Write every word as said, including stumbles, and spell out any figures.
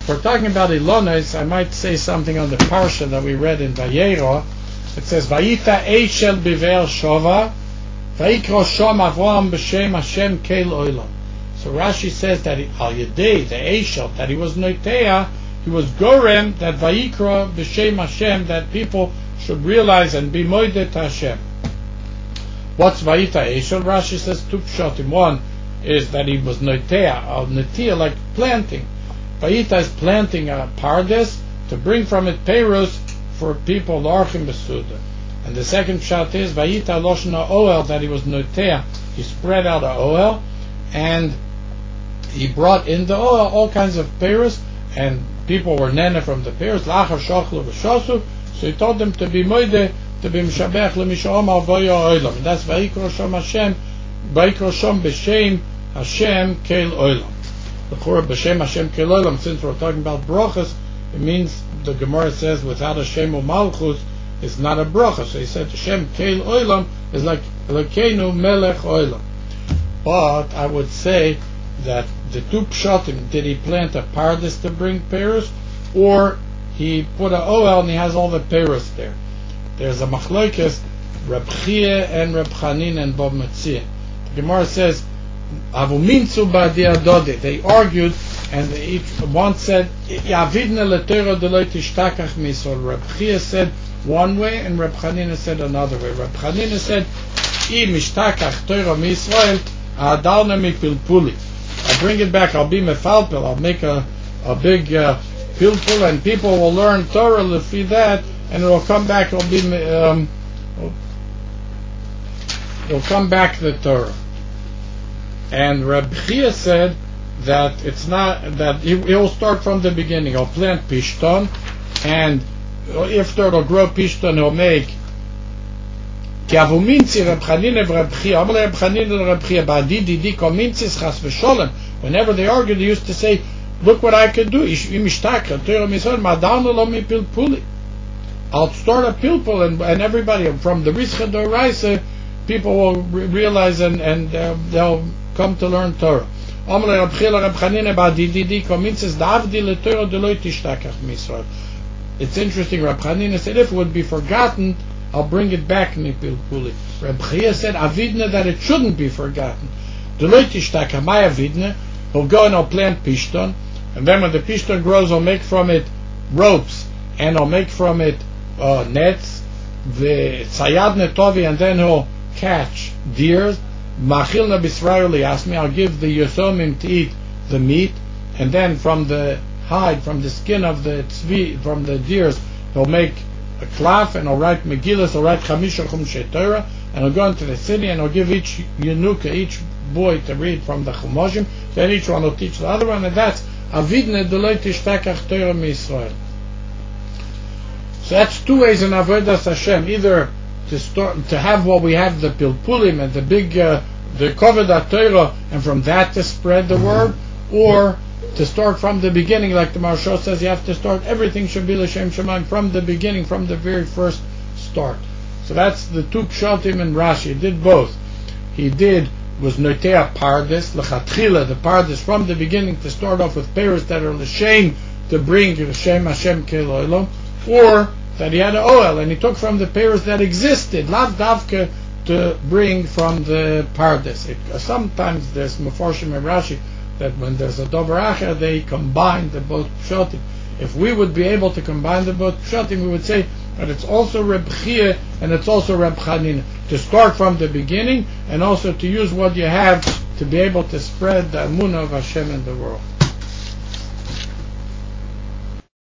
If we're talking about Ilonos, I might say something on the parsha that we read in Vayera. It says, Vayita Eishel Biver Shova, Vayikro Shom Avram B'Shem Hashem Kel Olam. So Rashi says that Al Yedei, the Eishel, that he was Noitea, he was Gorem, that Vayikro B'Shem Hashem, that people should realize and be Moedet Hashem. What's Vayita Eishel? Rashi says two pshatim. One is that he was Noitea, or Netia, like planting. Vayita is planting a pardes to bring from it perus for people l'orchim besuda. And the second pshat is Vayita loshna oel, that he was Noitea. He spread out a oel, and he brought in the oil all kinds of perus, and people were nene from the perus, lachar shochlu v'shosu, so he told them to be moide, to be mishabech l'mishom al voyo oilam. And that's Vayikro Shom Hashem, Vayikro Shom B'Shem Hashem Kel Oilam. The Chorah B'Shem Hashem Kel Oilam, since we're talking about brachas, it means, the Gemara says, without Hashem or Malchus, it's not a bracha. So he said Hashem Kel Oilam is like Elokeinu Melech Oilam. But I would say that the two pshatim, did he plant a pardes to bring perus, or he put a oel and he has all the perus there? There's a machlokes, Reb Chia and Reb Chanin and Bob Metzia. The Gemara says, Avuminzu ba'di adode. They argued, and they each one said, Yavidna leTorah deloy tishtakach misol. Reb Chia said one way, and Reb Chanin said another way. Reb Chanin said, I mishtakach Torah misrael, adalna mipilpuli. I'll bring it back, I'll be mefalpil, I'll make a, a big uh, pilpul, and people will learn Torah lefi that, and it'll come back, it'll be, um, it'll come back the Torah. And Reb Chia said that it's not, that he, he'll start from the beginning. He'll plant pishton, and after it'll grow pishton, he'll make כי אבומינצי רב חנינא ורב חייא, אמר לרב חנינא לרב חייא, בעדי דידי כל מינציס חס ושלום. Whenever they argued, they used to say, look what I could do. אם השתכר תורה מישראל, מדענו לו מפלפולי. I'll start a pilpul, and, and everybody from the Rizcha Doraisa, people will re- realize and, and uh, they'll come to learn Torah. אמר לרב חייא לרב חנינא, בעדי דידי כל מינציס דעבדי לתורה דלא תשתכח מישראל. It's interesting, Rab Chanina said, if it would be forgotten, I'll bring it back. Reb Chia said, Avidna, that it shouldn't be forgotten. He'll go and he'll plant pishton, and then when the pishton grows, he'll make from it ropes, and he'll make from it uh, nets, the tzayad netovi, and then he'll catch deers. Machilna bisrael yasmi, I'll give the yosomim to eat the meat, and then from the hide, from the skin of the tzvi, from the deers, he'll make a cloth, and he'll write Megillas, he'll write Chamisha Chumshei Torah, and he'll go into the city, and he'll give each Yenuka, each boy, to read from the Chumoshim, then each one will teach the other one, and that's Avidne Deloi Tishtakach Torah MiYisrael. So that's two ways in Avodas Hashem, either to start, to have what we have, the Pilpulim, and the big, uh, the Koved Torah, and from that to spread the word, or to start from the beginning, like the Maharsha says, you have to start everything Shabbat L'Shem Shemaim from the beginning, from the very first start. So that's the two pshatim and Rashi. He did both. He did was Noitea Pardes L'Chatchila, the Pardes from the beginning, to start off with peiros that are L'Shem, to bring L'Shem Hashem Kel Olam, or that he had an oil and he took from the peiros that existed, Lav Davka, to bring from the Pardes. It, uh, sometimes there's Meforshim and Rashi that when there's a Dover Acher, they combine the both pshatim. If we would be able to combine the both pshatim, we would say that it's also Reb Chia and it's also Reb Chanina, to start from the beginning and also to use what you have to be able to spread the Amunah of Hashem in the world.